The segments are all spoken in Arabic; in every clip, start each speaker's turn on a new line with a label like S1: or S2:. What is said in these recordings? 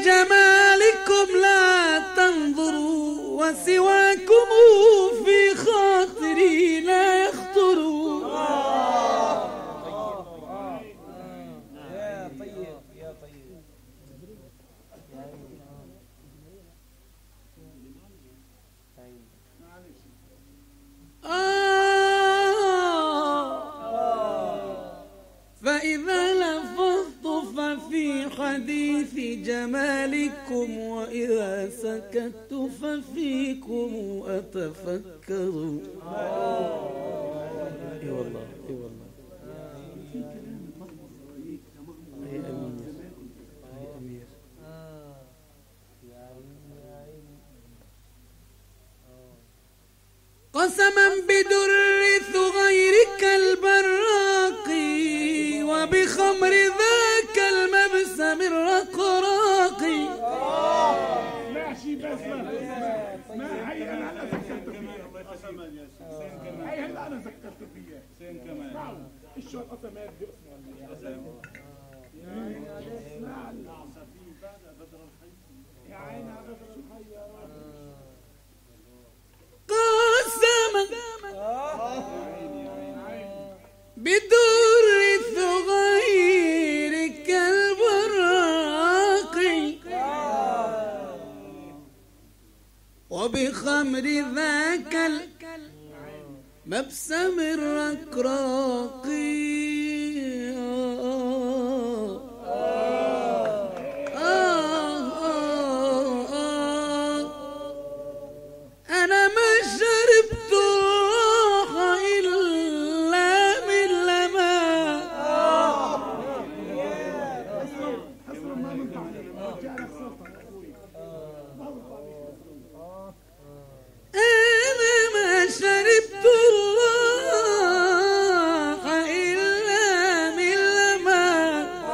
S1: جمالكم لا تنظروا، وسواكم في خاطري لا يخطر.
S2: يا طيب يا طيب.
S1: فإذا لفظت ففي حديث جمالكم، وإذا سكت ففيكم أتفكر. اي والله اي والله. اي أمير اي أمير. قسما بدر ثغيرك البراق، وبخمر ذاك المبسم الرقراق.
S3: ماشي بس ما هي انا ذكرت فيها. هي هلا انا ذكرت فيها. سين كمان الشو القسمات باسمه يا عيني على بدر الحي يا رب.
S1: قسما بدر ثغيرك البراق، وبخمر ذاك المبسم الرقراق. أنا ما شربت الراح إلا من لما.
S3: حسنا ما من بعد رجعنا خسرتك اخوي.
S1: أنا ما شربت الراح إلا من لما.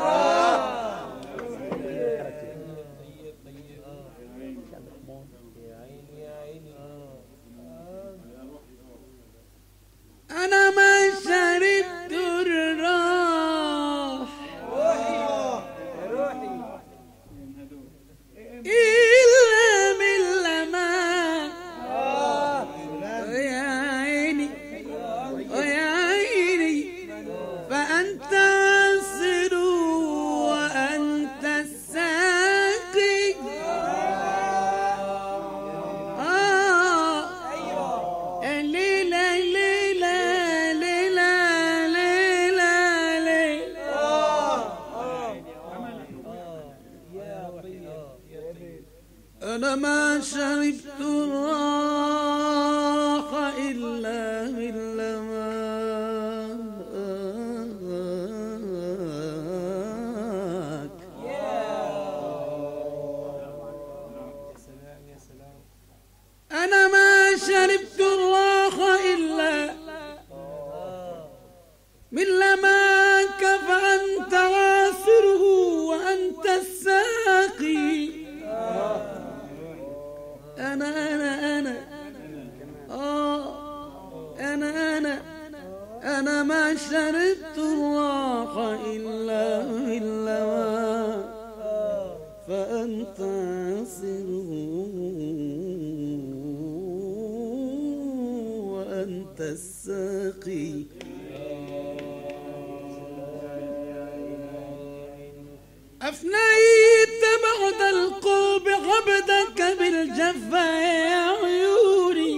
S1: أنا ما شربت الراح إلا من لما. ويا عيني ويا عيني، فأنت عاصر وأنت الساقي. ليلى ليلى ليلى ليلى ليلى. أنا ما شربت الراح إلا من لماك. أنا ما شربت الراح إلا من لماك، فأنت عاصره وأنت الساقي. أنا أنا ما شربت الراح إلا من لماك، فأنت عاصره وأنت الساقي. أفنيت بعد القلب عبدك بالجفا يا عيوني.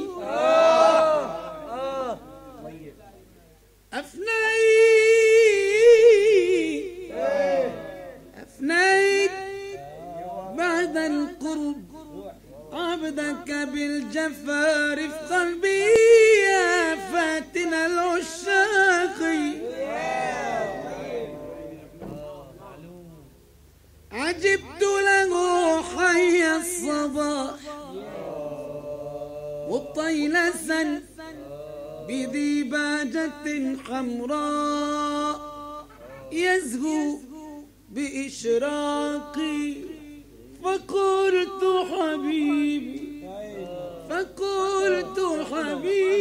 S1: أفنيت بعد القرب عبدك بالجفا رفقا بي يا فاتن العشاق. عجبت له حي الصباح مطيلسا بذيباجة حمراء، يزهو بإشراقي. فقلت حبيبي فقلت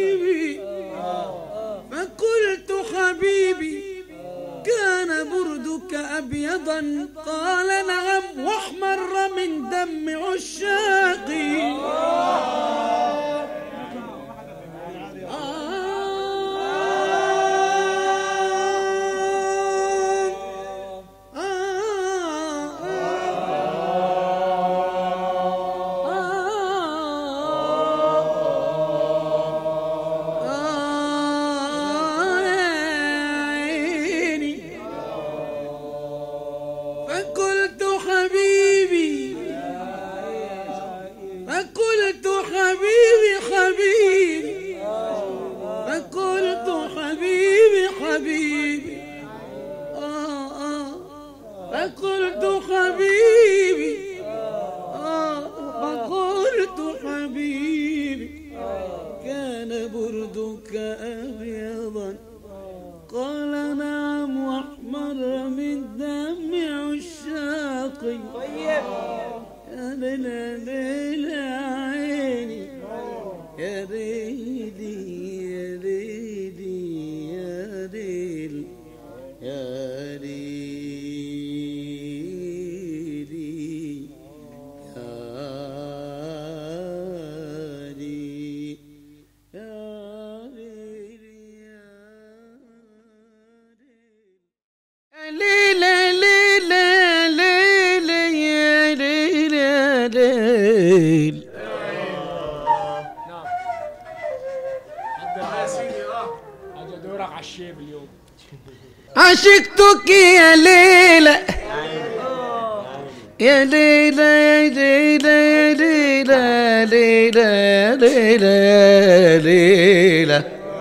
S1: حبيبي فقلت حبيبي، كان برد بردك أبيضا؟ قال نعم واحمر من دم عشاقي. عشقتك يا ليلى يا ليلى يا ليلى يا ليلى ليلى ليلى ليلى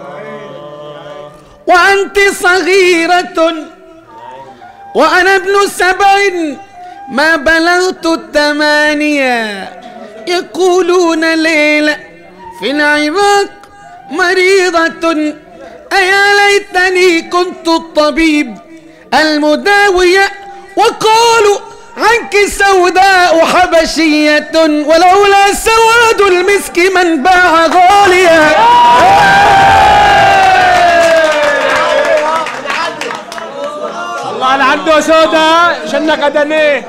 S1: وأنت صغيرة وأنا ابن 7 ما بلغت 8. يقولون ليلى في العراق مريضة أيا ليتني كنت الطبيب المداوية وقالوا عنك سوداء حبشية ولولا سواد المسك من باع غاليا.
S4: الله اللي عنده سودا شنك قدنيه.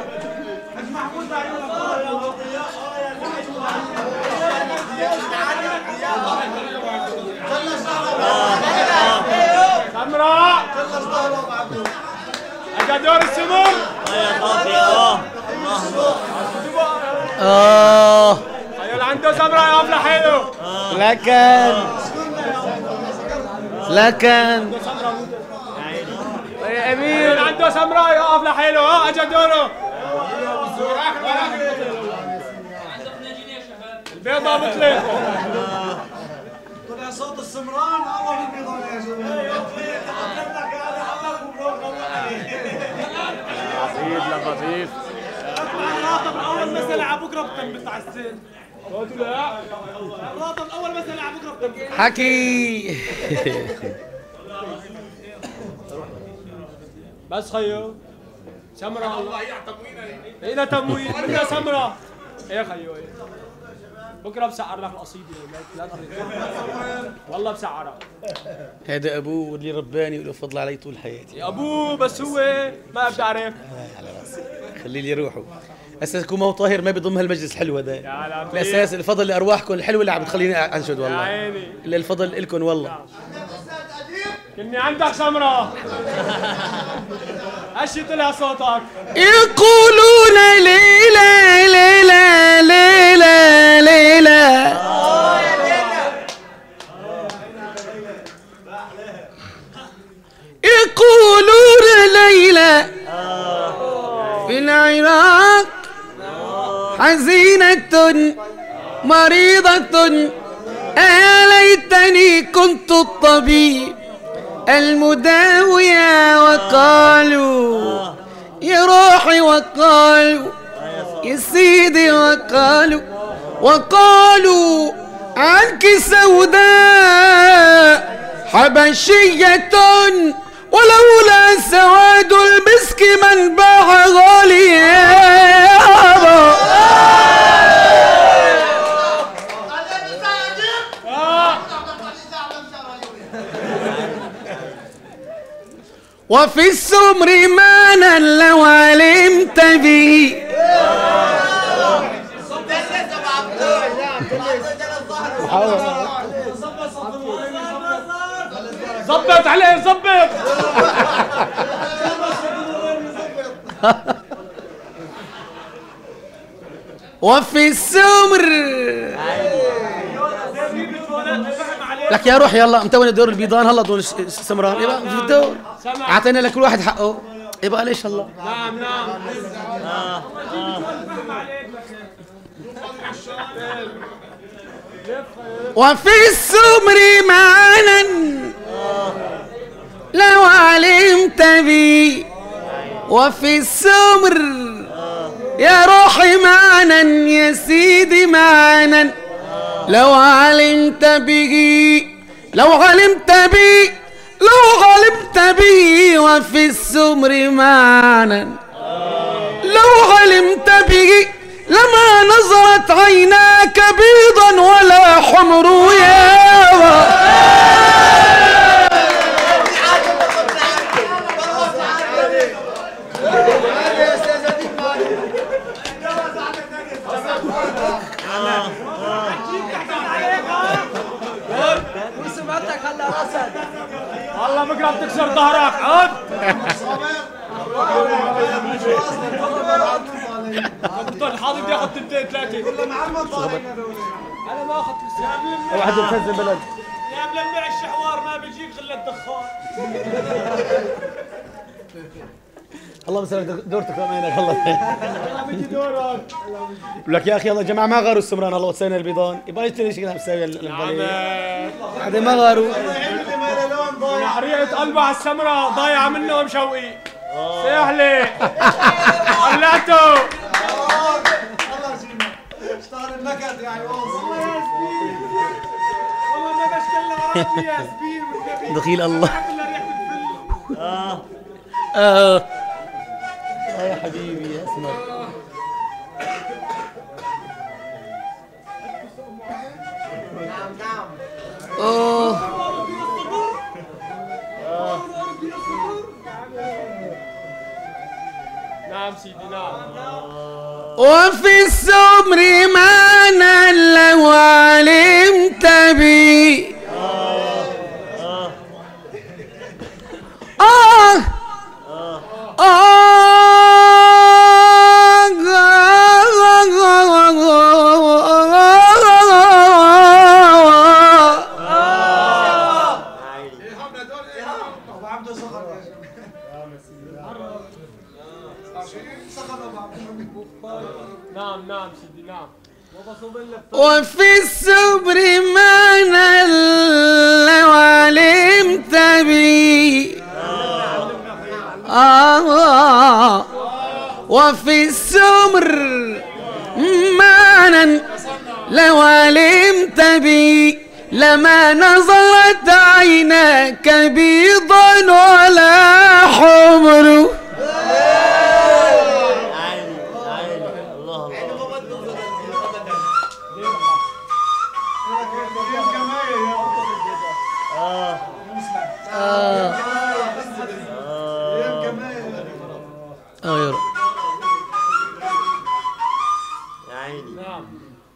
S4: سمراء اجا دور السموم. هيا اللي عنده سمراء يقف لحاله.
S1: لكن
S4: يا امير اللي عنده سمراء يقف لحاله. اجا دوره. البيضة بطلت.
S5: طلع صوت السمران الله من بيضان يا شباب.
S4: لطيف.
S5: الراطب اول مسألة على بكره بتنبت على السن. الراطب اول مسألة على بكره بتنبت.
S1: حكي
S4: بس خيو سمرة الله هي تموين. هي تموين بدنا سمرة. ايه خيو بكره بسعر لك القصيدة لا والله بسعرها.
S1: هذا ابوه واللي رباني وله فضل علي طول حياتي.
S4: يا ابوه بس هو ما بتعرف.
S1: على راسي خلي لي روحه. اساسكم ما هو طاهر ما بيضم هالمجلس الحلو هذا. الاساس الفضل لارواحكم الحلوه اللي عم بتخليني انشد والله. يا عيني الا الفضل لكم والله.
S4: كني عندك سمرة. هشي طلع صوتك.
S1: يقولون ليلى ليلى ليلى ليلى يقولون ليلى في العراق حزينة مريضة يا ليتني كنت الطبيب المداوية وقالوا يا روحي وقالوا يا سيدي وقالوا عنك سوداء حبشية ولولا سواد المسك من باع غاليا. وفي السمر معنى لو علمت به.
S4: ظبط عليه ظبط.
S1: وفي السمر لك يا روح يلا متون الدور البيضان هلا دور السمران يبقى في الدور اعطينا لكل واحد حقه يبقى ليش الله.
S4: نعم نعم.
S1: وفي السمر معنى لو علمت بي. وفي السمر يا روحي معنى يا سيدي معنى لو علمت به. لو علمت بي لو علمت بي. وفي السمر معنى لو علمت به لما نظرت عيناك بيضا ولا حمر يا
S4: والله بكره بتكسر ظهرك عود. دكتور حاضر بدي اخذ تنتين ثلاثه انا ما اخذت لسه.
S1: واحد يفز البلد
S5: يا ملمع الشحوار ما بيجيك غير الدخان.
S1: الله بسلك دورتك رمينك الله.
S4: بيجي دورك.
S1: بقول لك يا اخي يلا جماعه ما غاروا السمران الله وسينا البيضان يبقى يشتري شيء مساوي هذا ما غاروا.
S4: نحرية قلبه على السمرة ضايعة منه شوقي. سهلة طلعته.
S5: والله اشتغل النكد يعني والله يا زبير. والله النكش كله غرامي يا زبير والنبي.
S1: دخيل الله. يا حبيبي يا اسمر.
S4: نعم سيدي نعم.
S1: وفي السمر معنى لو علمت بي.
S4: نعم نعم سيدي نعم.
S1: وفي الصبر معنى لو علمت بي. وفي السمر معنى لو علمت بي لما نظرت عيناك بيضا ولا حمر. يا رب
S6: يا عيني.
S4: نعم.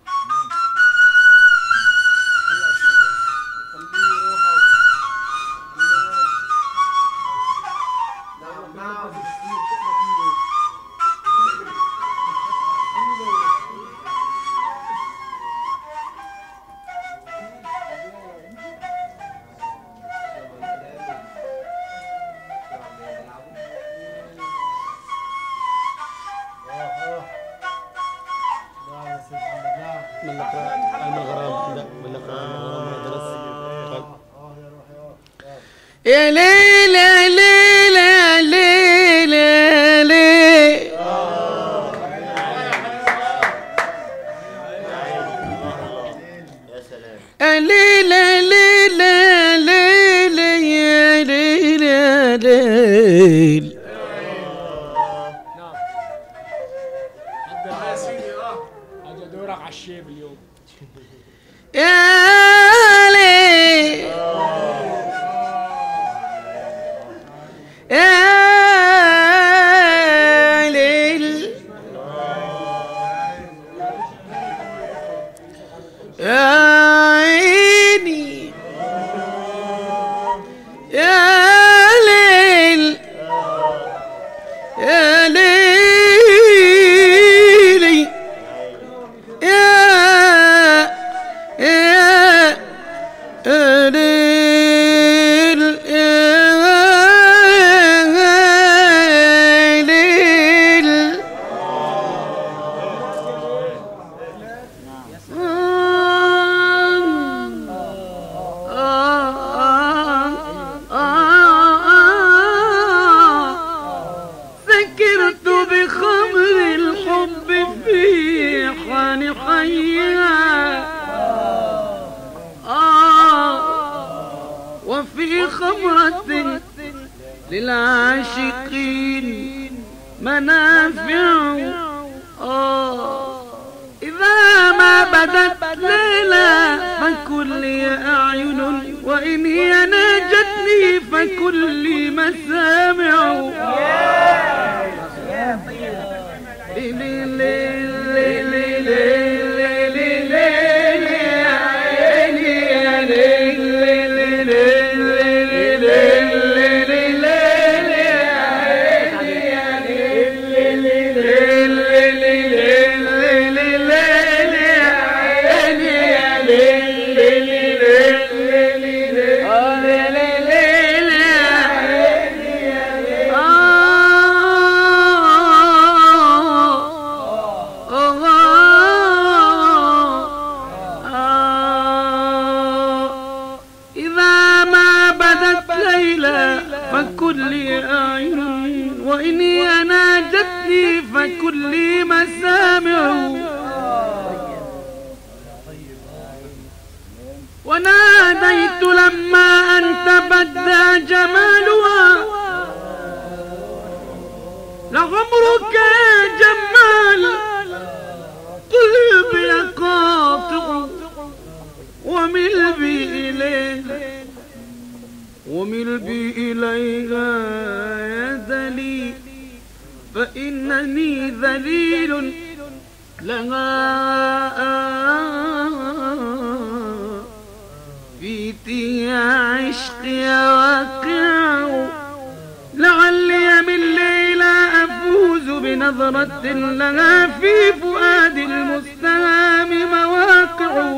S1: يا ليلى ليلى ليلى ليلى
S6: يا سلام.
S1: ليلى ليلى ليلى يا ليلى ليل.
S4: نعم. حضر يا سيدي اجى دورك على الشيب اليوم.
S1: يا
S7: غمرة للعاشقين منافع. إذا ما بدت ليلى فكل أعين، وإن هي ناجتني فكل مسامع. وإني ناجتني فكل مسامع. وناديت لما أن تبدى جمالها لعمرك يا جمال قلبي قاطع ومل بي إليها يدلي فإنني ذليل لها بيتي عشقي واقع. لعلي من ليلى أفوز بنظرة لها في فؤاد المستهام مواقع.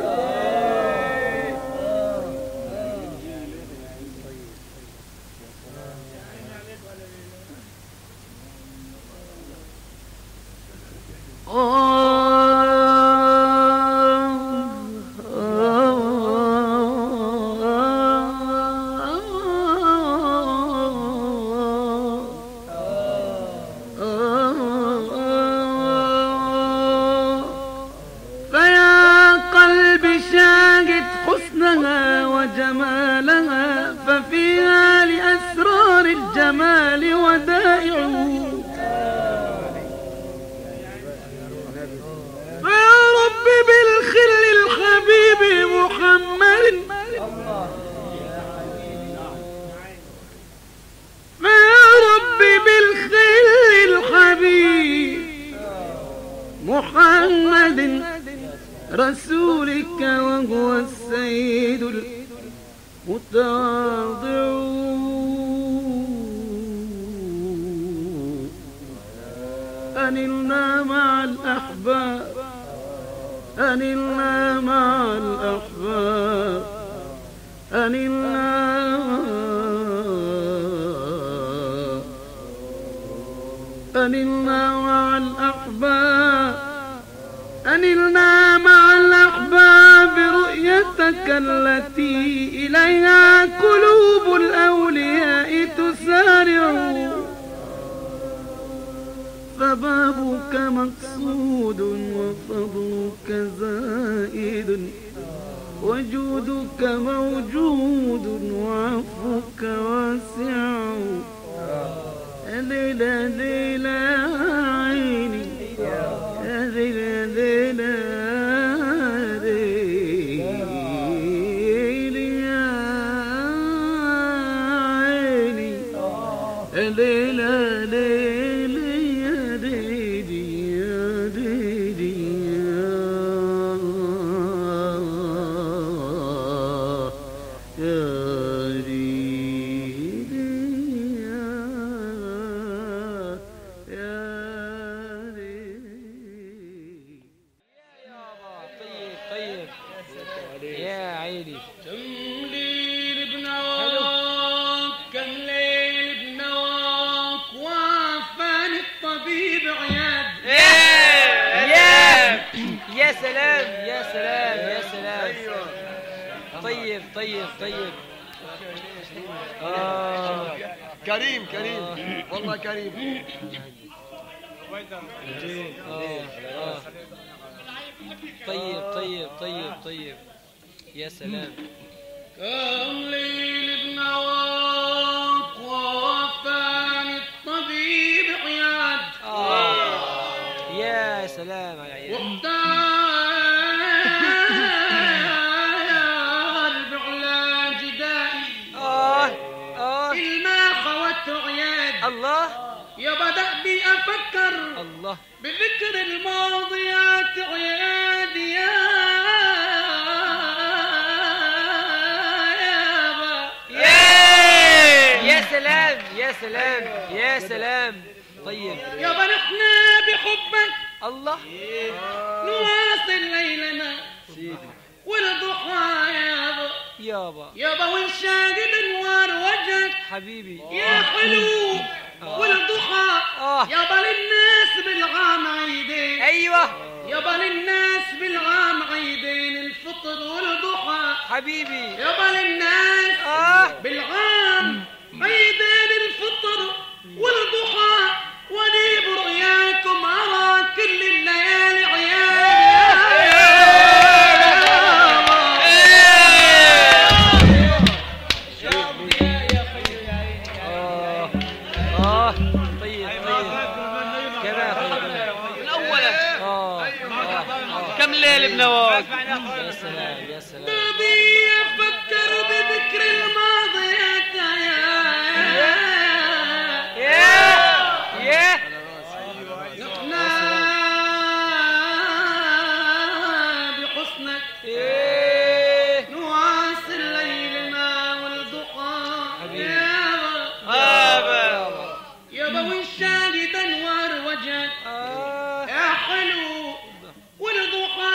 S7: وجمالها ففيها لأسرار الجمال ودائع. فيا رب بالخل الحبيب محمد فيا رب بالخل الحبيب محمد رسولك وهو السيد المتواضع. أنلنا مع الأحباب أنلنا مع الأحباب أنلنا مع الأحباب أنلنا مع الأحباب رؤيتك التي إليها قلوب الأولياء تسارع. فبابك مقصود وفضلك زائد وجودك موجود وعفوك واسع. ليلى ليلى عيني ليلى ليلى ليلى يا عيني ليلى ليلى يا ديدي يا ديدي يا
S2: سلام يا سلام يا سلام. طيب طيب طيب.
S5: كريم كريم والله كريم.
S2: طيب طيب طيب طيب يا سلام.
S7: كمليل بن عواق ووفاني الطبيب عياد
S2: يا سلام على عياد
S7: واختار بعلاج دائي الماء خوته عياد
S2: الله
S7: يا بدأ بي أفكر
S2: الله
S7: بذكر الماضيات عياد
S2: يا سلام يا سلام يا سلام. طيب
S7: يابا نحن بحبك
S2: الله
S7: نواصل ليلنا والضحى يابا ونشاهد انوار وجهك
S2: حبيبي
S7: يا حلو والضحى يابا للناس بالعام عيدين
S2: ايوه
S7: يابا للناس بالعام عيدين الفطر والضحى
S2: حبيبي
S7: يابا للناس بالعام عيدين الفطر والضحى وني برؤياكم أرى كل الليالي
S2: طيب الأول كم ليل بنواك يا سلام يا سلام.
S7: بابي أفكر بذكر الماضيات بحسنك نواصل ليلنا والضحى يابا ونشاهد انوار وجهك يا حلو والضحى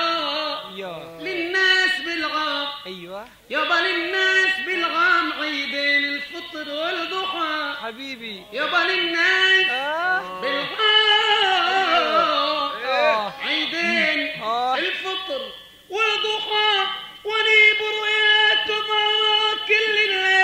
S7: للناس بالعام
S2: ايوه
S7: يابا للناس بالعام عيدين الفطر والضحى
S2: حبيبي
S7: يابا للناس بالعام عيدين الفطر والضحى وني برؤياكم كل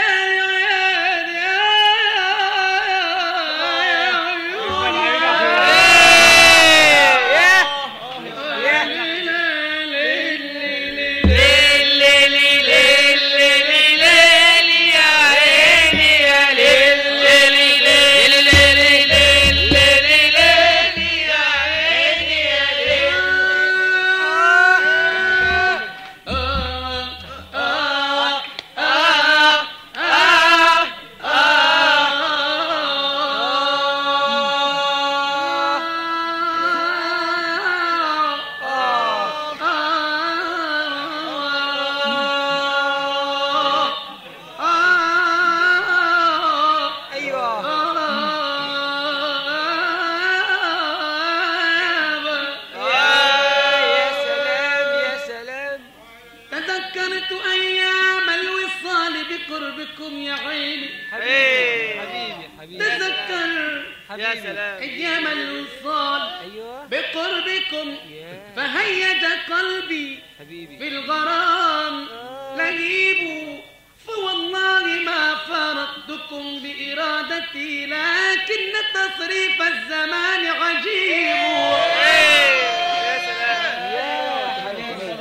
S7: بكم يا عيني
S2: حبيبي
S7: تذكر
S2: يا سلام
S7: أيام الوصال
S2: ايوه
S7: بقربكم فهيج قلبي
S2: حبيبي
S7: بالغرام لهيب فوالله ما فارقتكم بإرادتي لكن تصريف الزمان عجيب.
S2: يا سلام يا حبيبي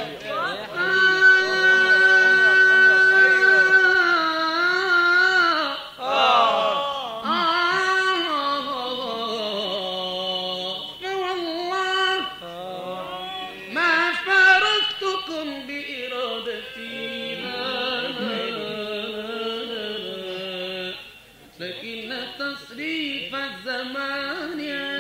S7: فوالله ما فارقتكم بإرادتي لكن تصريف الزمان